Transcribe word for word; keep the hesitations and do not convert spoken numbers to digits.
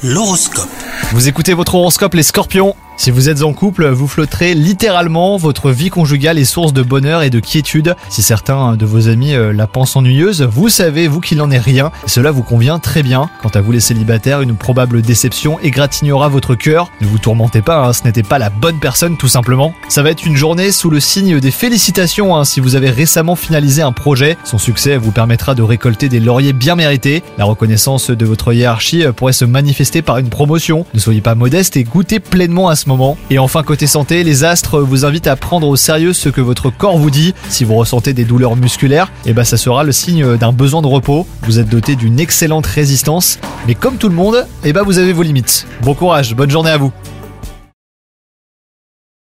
L'horoscope. Vous écoutez votre horoscope les scorpions. Si vous êtes en couple, vous flotterez littéralement, votre vie conjugale est source de bonheur et de quiétude. Si certains de vos amis euh, la pensent ennuyeuse, vous savez, vous, qu'il n'en est rien, et cela vous convient très bien. Quant à vous les célibataires, une probable déception égratignera votre cœur. Ne vous tourmentez pas, hein, ce n'était pas la bonne personne tout simplement. Ça va être une journée sous le signe des félicitations hein, si vous avez récemment finalisé un projet. Son succès vous permettra de récolter des lauriers bien mérités. La reconnaissance de votre hiérarchie pourrait se manifester par une promotion. Ne soyez pas modeste et goûtez pleinement à ce moment. Et enfin côté santé, les astres vous invitent à prendre au sérieux ce que votre corps vous dit. Si vous ressentez des douleurs musculaires, et ben ça sera le signe d'un besoin de repos. Vous êtes doté d'une excellente résistance, mais comme tout le monde, et ben vous avez vos limites. Bon courage, bonne journée à vous.